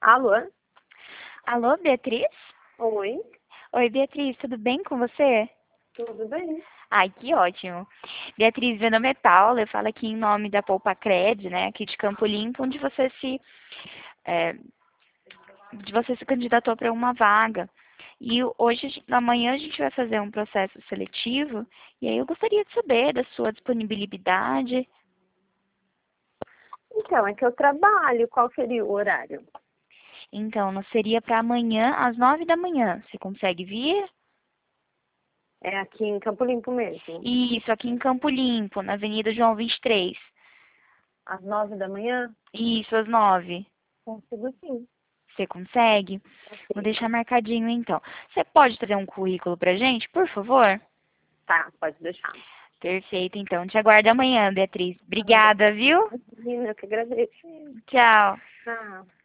Alô? Alô, Beatriz? Oi, Oi, Beatriz, tudo bem com você? tudo bem? Ai, que ótimo. Beatriz, meu nome é Paula, eu falo aqui em nome da Poupa Cred, né, aqui de Campo Limpo, é, onde você se candidatou para uma vaga. E hoje, amanhã, a gente vai fazer um processo seletivo, e aí eu gostaria de saber da sua disponibilidade. Então, é que eu trabalho, qual seria o horário? Então, não seria para amanhã, às 9 da manhã. Você consegue vir? É aqui em Campo Limpo mesmo, Isso, aqui em Campo Limpo, na Avenida João 23. às 9 da manhã? Isso, às 9. Consigo sim. Você consegue? Vou Consigo. deixar marcadinho então. Você pode trazer um currículo pra gente, por favor? Tá, pode deixar. Perfeito, então. Te aguardo amanhã, Beatriz. Tá bom. Obrigada, viu? Imagina, eu que agradeço. Tchau. Tchau.